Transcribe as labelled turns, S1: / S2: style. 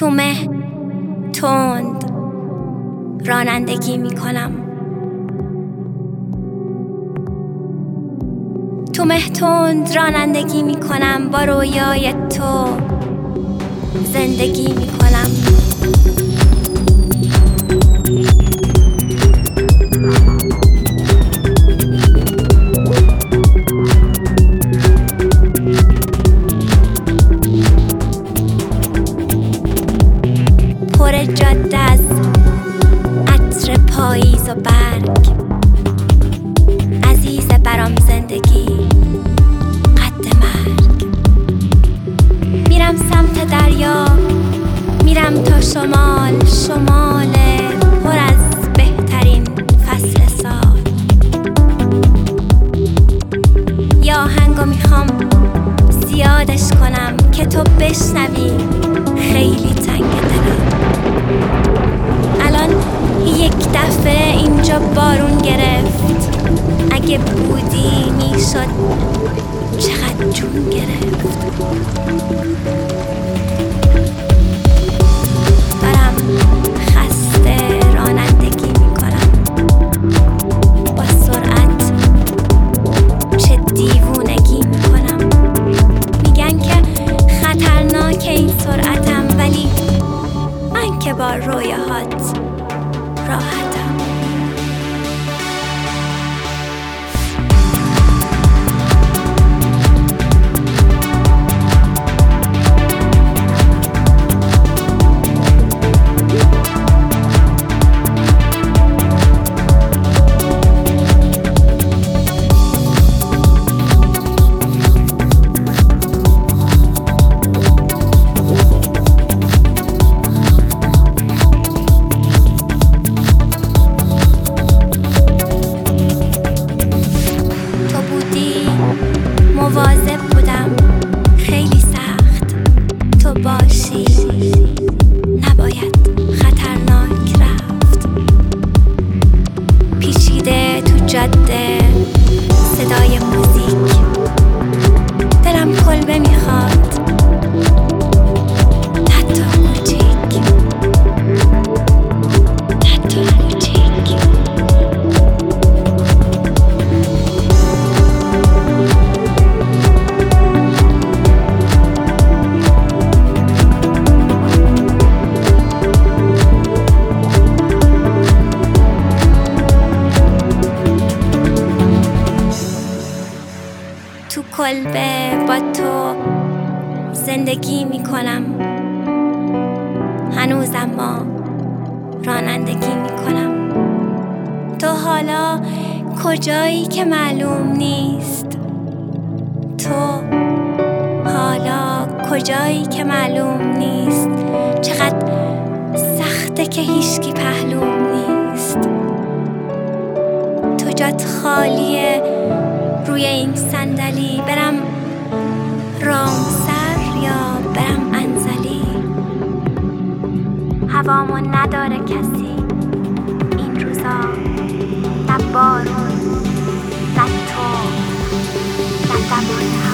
S1: تو مه تند رانندگی میکنم، تو مه تند رانندگی میکنم، با رویای تو زندگی میکنم. پر جاده از عطر پاییز و برگ، عزیز برام زندگی قد مرگ. میرم سمت دریا، میرم تا شمال، شمال پر از بهترین فصل سال. یا آهنگو میخوام زیادش کنم که تو بشنوی، خیلی تنگ دلم. الان یک دفعه اینجا بارون گرفت، اگه بودی میشد چقدر جون گرفت. دارم خسته رانندگی میکنم، با سرعت چه دیوونگی میکنم. میگن که خطرناک این سرعتم، ولی من که با رویاهات راحتم. مواظب بودم، خیلی سخت تو باشی، نباید خطرناک رفت. پیچیده تو جاده صدای موزیک، دلم کلبه میخواد، حتی کوچیک، حتی کوچیک. تو کلبه با تو زندگی میکنم، هنوزم ما رانندگی میکنم. تو حالا کجایی که معلوم نیست، تو حالا کجایی که معلوم نیست. چقدر سخته که هیچکی پهلوم نیست. تو جات خالیه روی این صندلی، برم رامسر یا برم انزلی. هوامو نداره کسی این روزا، نه بارون نه تو نه دمای